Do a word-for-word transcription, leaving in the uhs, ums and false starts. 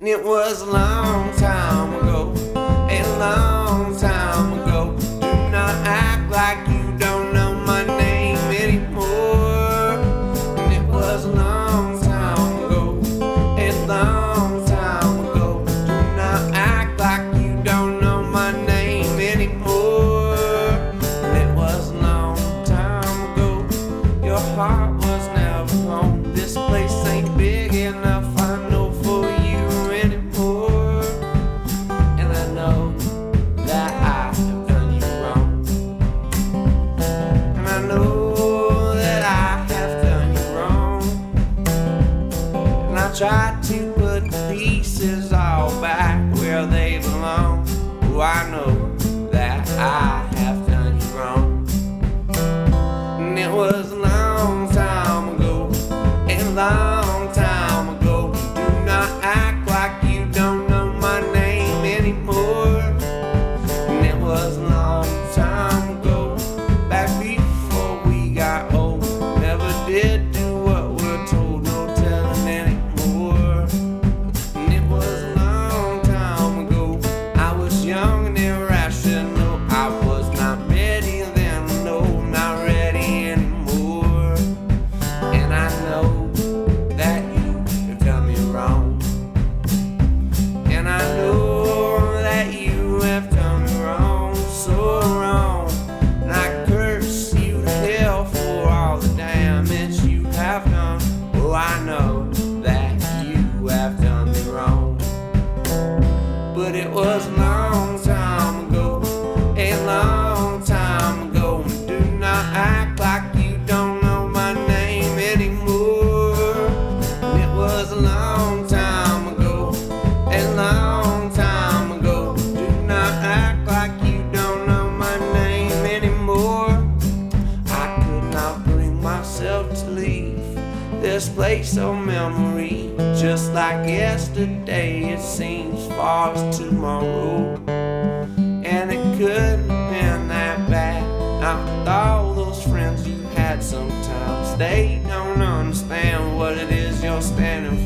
it was a long time ago, a long time ago. Do not act like you don't know my name anymore. And it was a long time ago, a long time ago. Do not act like you don't know my name anymore. And it was a long time ago, your heart was never home. This place ain't big enough, I know, for you anymore. And I know that I have done you wrong. And I know that I have done you wrong. And I tried to put the pieces all back where they belong. Oh, I know that I have done you wrong. And it was a long time ago, a long time ago. Do not act like you don't know my name anymore. And it was a long time ago, back before we got old. Never did do what we're told, no telling anymore. And it was a long time ago, I was young and irrational. I was not ready then, no, I'm not ready anymore. And I know that you have done me wrong. And I know that you have done me wrong, so wrong. And I curse you to hell for all the damage you have done. Oh, I know that you have done me wrong. But it was a long time ago, a long time ago. Do not act like you don't know my name anymore. And it was a long time ago, a long time ago. Do not act like you don't know my name anymore. I could not bring myself to leave this place of memory. Just like yesterday, it seems far as tomorrow. And it couldn't have been that bad. Not with all those friends you had sometimes. They don't understand what it is you're standing